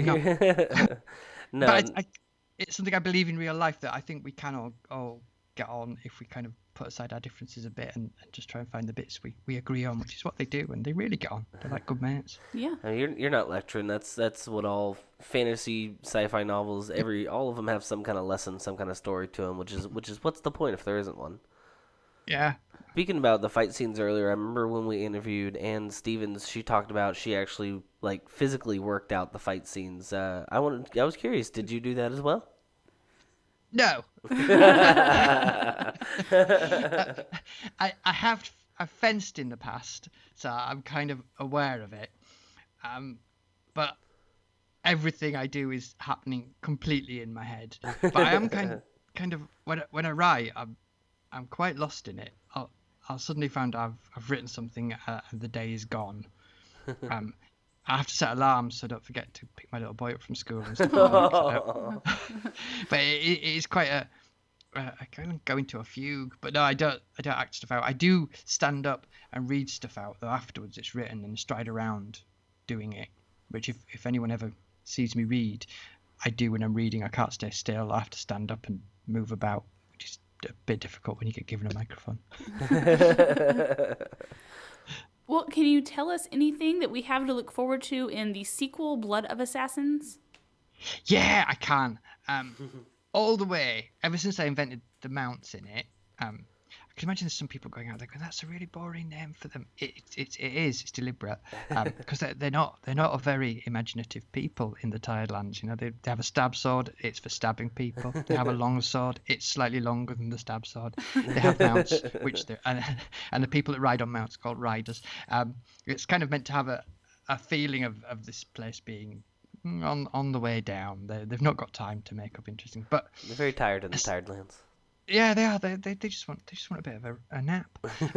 No. But it's something I believe in real life, that I think we can all get on if we kind of put aside our differences a bit and just try and find the bits we agree on, which is what they do, and they really get on. They're like good mates. Yeah. I mean, you're not lecturing. That's what all fantasy sci-fi novels, all of them have some kind of lesson, some kind of story to them, which is what's the point if there isn't one? Yeah. Speaking about the fight scenes earlier, I remember when we interviewed Ann Stevens, she talked about she actually like physically worked out the fight scenes. I was curious, did you do that as well? No. I've fenced in the past, so I'm kind of aware of it. But everything I do is happening completely in my head. But I am kind of when I write, I'm quite lost in it. I'll suddenly find I've written something and the day is gone. I have to set alarms so I don't forget to pick my little boy up from school and stuff like that. But it is quite I kind of go into a fugue. But no, I don't act stuff out. I do stand up and read stuff out, though afterwards it's written and stride around doing it. Which if anyone ever sees me read, I do when I'm reading. I can't stay still. I have to stand up and move about, which is a bit difficult when you get given a microphone. Well, can you tell us anything that we have to look forward to in the sequel, Blood of Assassins? Yeah, I can. All the way, ever since I invented the mounts in it, I can imagine there's some people going out there going, that's a really boring name for them. It is. It's deliberate because they're not a very imaginative people in the Tiredlands. You know, they have a stab sword. It's for stabbing people. They have a long sword. It's slightly longer than the stab sword. They have mounts, which and the people that ride on mounts called riders. It's kind of meant to have a feeling of this place being on the way down. They've not got time to make up interesting, but they're very tired in the Tiredlands. Yeah, they are. They just want a bit of a nap.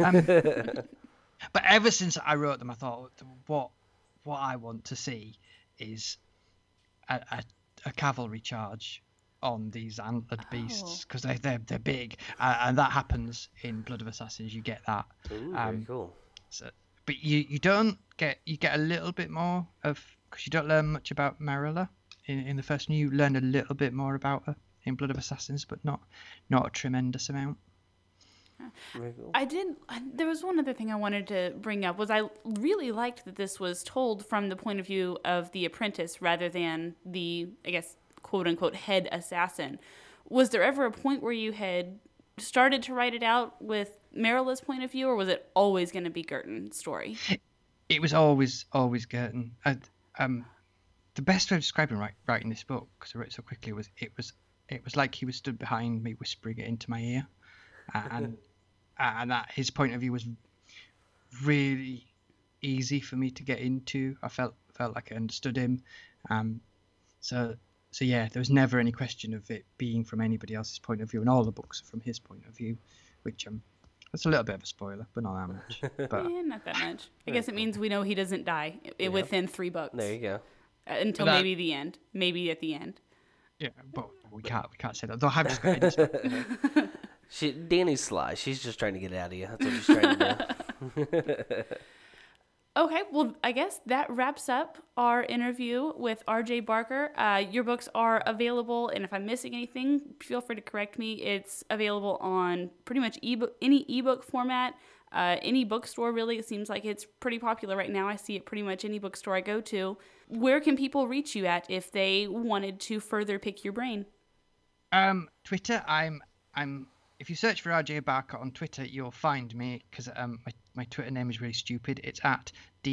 But ever since I wrote them, I thought what I want to see is a cavalry charge on these antlered beasts because they're big, and that happens in Blood of Assassins. You get that. Ooh, very cool. So, but you don't get a little bit more of, because you don't learn much about Marilla in the first one. You learn a little bit more about her in Blood of Assassins, but not a tremendous amount. Very cool. There was one other thing I wanted to bring up. Was I really liked that this was told from the point of view of the apprentice rather than the, I guess, quote unquote head assassin. Was there ever a point where you had started to write it out with Marilla's point of view, or was it always going to be Girton's story? It was always Girton. The best way of describing writing this book, because I wrote it so quickly, was it was like he was stood behind me whispering it into my ear, and that his point of view was really easy for me to get into. I felt like I understood him. So yeah, there was never any question of it being from anybody else's point of view, and all the books are from his point of view, which that's a little bit of a spoiler, but not that much. But yeah, not that much. I guess it means we know he doesn't die within 3 books. There you go. Until maybe the end. Maybe at the end. Yeah, but we can't say that. Though I've just got into Danny's sly. She's just trying to get out of you. That's what she's trying to do. Okay, well, I guess that wraps up our interview with R.J. Barker. Your books are available, and if I'm missing anything, feel free to correct me. It's available on pretty much any ebook format, any bookstore, really. It seems like it's pretty popular right now. I see it pretty much any bookstore I go to. Where can people reach you at if they wanted to further pick your brain? Twitter. I'm. If you search for RJ Barker on Twitter, you'll find me, because my Twitter name is really stupid. It's at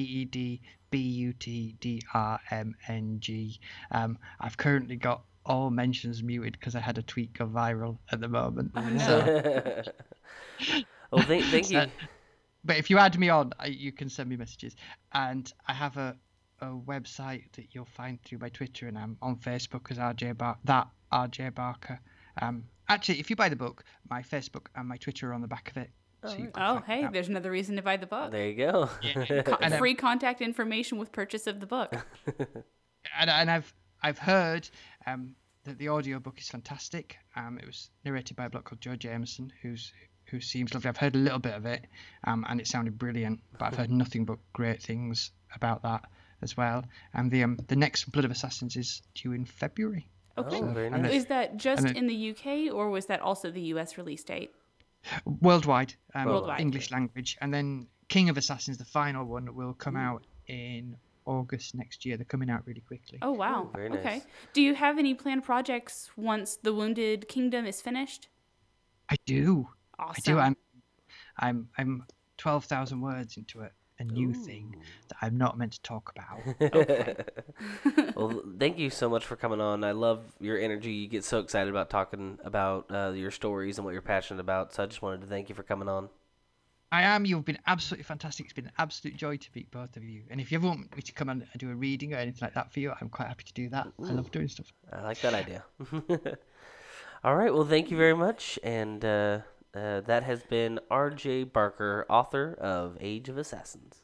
DEDBUTDRMNG. I've currently got all mentions muted because I had a tweet go viral at the moment. So. Well, thank you. But if you add me on, you can send me messages. And I have a website that you'll find through my Twitter, and I'm on Facebook as RJ Barker. Actually, if you buy the book, my Facebook and my Twitter are on the back of it. So hey, there's another reason to buy the book. There you go. Yeah. Free contact information with purchase of the book. And I've heard that the audiobook is fantastic. It was narrated by a bloke called Joe Jameson, who seems lovely. I've heard a little bit of it, and it sounded brilliant, but I've heard nothing but great things about that as well. And the next Blood of Assassins is due in February. Okay. Oh, very nice. Is that just in the UK, or was that also the US release date? Worldwide. Worldwide. English language. And then King of Assassins, the final one, will come out in August next year. They're coming out really quickly. Oh, wow. Very nice. Okay. Do you have any planned projects once The Wounded Kingdom is finished? I do. Awesome. I do. I'm 12,000 words into it. A new thing that I'm not meant to talk about. Okay. Well, thank you so much for coming on. I love your energy. You get so excited about talking about your stories and what you're passionate about. So I just wanted to thank you for coming on. I am. You've been absolutely fantastic. It's been an absolute joy to meet both of you. And if you ever want me to come and do a reading or anything like that for you, I'm quite happy to do that. I love doing stuff. I like that idea. All right. Well, thank you very much. And that has been R.J. Barker, author of Age of Assassins.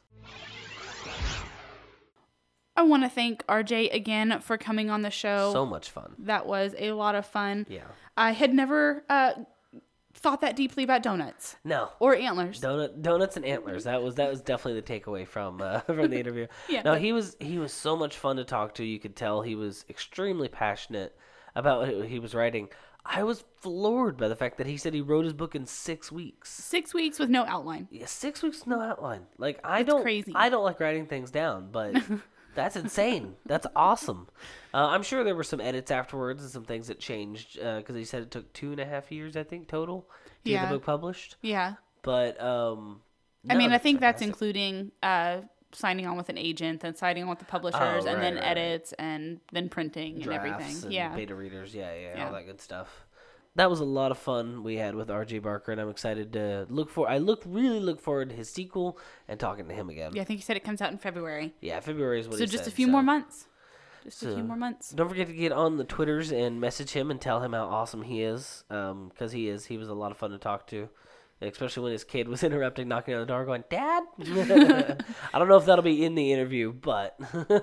I want to thank RJ again for coming on the show. So much fun. That was a lot of fun. Yeah. I had never thought that deeply about donuts. No. Or antlers. Donuts and antlers. That was definitely the takeaway from the interview. Yeah. No, he was so much fun to talk to. You could tell he was extremely passionate about what he was writing. I was floored by the fact that he said he wrote his book in 6 weeks. 6 weeks with no outline. Yeah, 6 weeks with no outline. Like crazy. I don't like writing things down, but that's insane. That's awesome. I'm sure there were some edits afterwards and some things that changed because he said it took 2.5 years, I think, total. get the book published. Yeah. But I mean, I think that's fantastic. including signing on with an agent, then signing on with the publishers, and then edits, and then printing and Drafts everything. and Yeah. beta readers, yeah, all that good stuff. That was a lot of fun we had with R.J. Barker, and I'm excited to really look forward to his sequel and talking to him again. Yeah, I think you said it comes out in February. Yeah, February is what he So said. just a few more months. Just a few more months. Don't forget to get on the Twitters and message him and tell him how awesome he is, because he was a lot of fun to talk to. Especially when his kid was interrupting, knocking on the door, going, "Dad!" I don't know if that'll be in the interview, but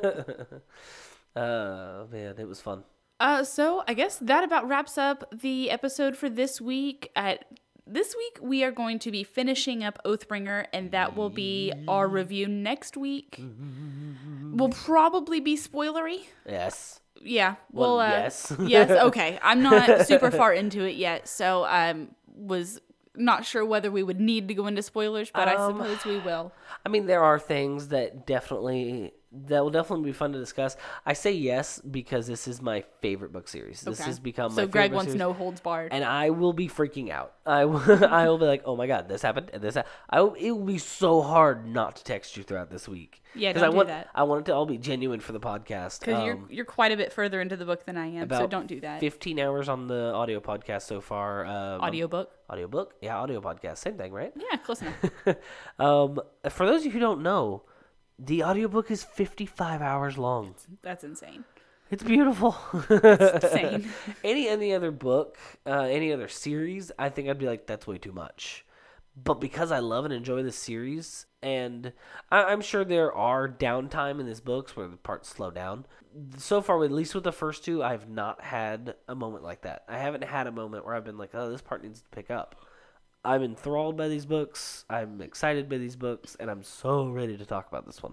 man, it was fun. So I guess that about wraps up the episode for this week. This week we are going to be finishing up Oathbringer, and that will be our review next week. Will probably be spoilery. Yes. Yeah. Well, yes. Yes. Okay. I'm not super far into it yet, so I was not sure whether we would need to go into spoilers, but I suppose we will. I mean, there are things that will definitely be fun to discuss. I say yes because this is my favorite book series. This has become my favorite Greg book wants series. no holds barred. And I will be freaking out. I will be like, oh my god, this happened and this happened. It will be so hard not to text you throughout this week. Yeah, don't do that. I want it to all be genuine for the podcast. Because you're quite a bit further into the book than I am, so don't do that. 15 hours on the audio podcast so far. Audiobook? Audiobook? Yeah, audio podcast. Same thing, right? Yeah, close enough. For those of you who don't know, the audiobook is 55 hours long. That's insane. It's beautiful. It's insane. Any other book, any other series, I think I'd be like, that's way too much. But because I love and enjoy this series, and I'm sure there are downtime in these books where the parts slow down. So far, at least with the first two, I've not had a moment like that. I haven't had a moment where I've been like, oh, this part needs to pick up. I'm enthralled by these books. I'm excited by these books, and I'm so ready to talk about this one.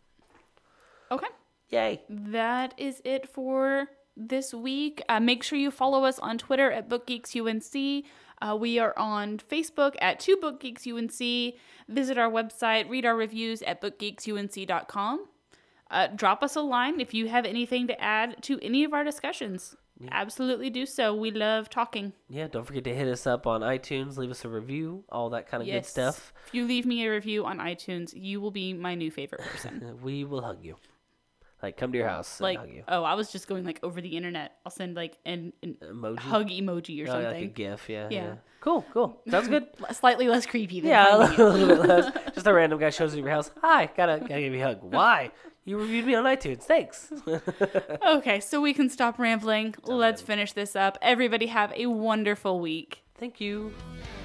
Okay. Yay. That is it for this week. Make sure you follow us on Twitter at BookGeeksUNC. We are on Facebook at 2BookGeeksUNC. Visit our website, read our reviews at bookgeeksunc.com. Drop us a line if you have anything to add to any of our discussions. Yeah. Absolutely do so. We love talking. Yeah, don't forget to hit us up on iTunes, leave us a review, all that kind of good stuff. If you leave me a review on iTunes, you will be my new favorite person. We will hug you. Like, come to your house and hug you. Oh, I was just going, over the internet. I'll send, an emoji? Hug emoji or something. Like a GIF, yeah. Yeah. Cool. Sounds good. Slightly less creepy than a little bit less. Just a random guy shows up at your house. Hi, gotta give you a hug. Why? You reviewed me on iTunes. Thanks. Okay, so we can stop rambling. Let's finish this up. Everybody have a wonderful week. Thank you.